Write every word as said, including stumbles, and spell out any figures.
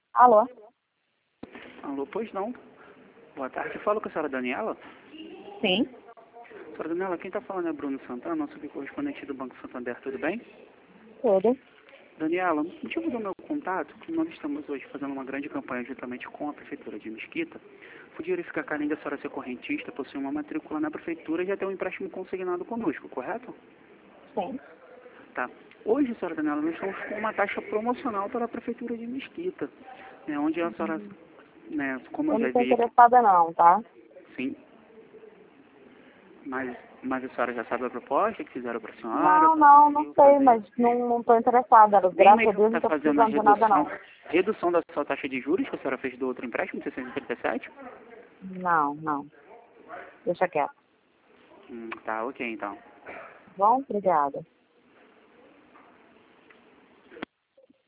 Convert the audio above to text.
Alô? Alô, pois não. Boa tarde. Falo com a senhora Daniela. Sim. Senhora Daniela, quem está falando é Bruno Santana, nosso correspondente do Banco Santander, tudo bem? Tudo. Daniela, o motivo do meu contato, que nós estamos hoje fazendo uma grande campanha juntamente com a Prefeitura de Mesquita, podia verificar que além da senhora ser correntista, possui uma matrícula na Prefeitura e já tem um empréstimo consignado conosco, correto? Sim. Tá. Hoje, senhora Daniela, nós estamos com uma taxa promocional para a Prefeitura de Mesquita, né, onde a senhora, né, como eu Eu não já estou vi aqui, interessada não, tá? sim, mas, mas a senhora já sabe a proposta que fizeram para a senhora? Não, não, não conseguiu sei, fazer? mas não, não estou interessada. Nem Graças a mesmo Deus não está estou fazendo a precisando de nada redução, não. redução da sua taxa de juros que a senhora fez do outro empréstimo, seiscentos e trinta e sete? Não, não. Deixa quieto. Hum, tá, ok então. Bom, obrigada.